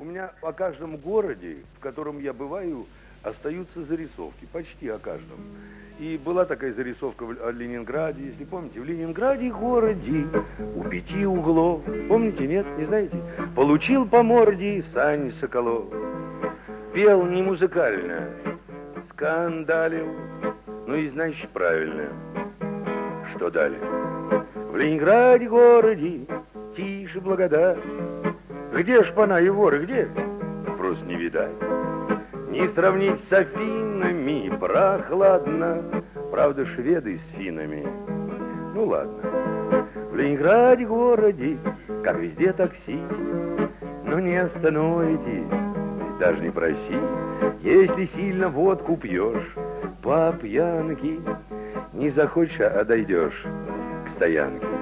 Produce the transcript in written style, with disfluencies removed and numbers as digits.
У меня о каждом городе, в котором я бываю, остаются зарисовки, почти о каждом. И была такая зарисовка о Ленинграде, если помните. В Ленинграде городе у 5 углов. Помните, нет? Не знаете? Получил по морде Сань Соколов. Пел не музыкально, скандалил. Ну и значит правильно. Что далее? В Ленинграде городе тише благодать. Где шпана и воры, где? Просто не видать. Не сравнить с Афинами, прохладно. Правда, шведы с финнами. Ну ладно. В Ленинграде городе, как везде такси, но не остановите, даже не проси. Если сильно водку пьешь по пьянке, не захочешь, а дойдешь к стоянке.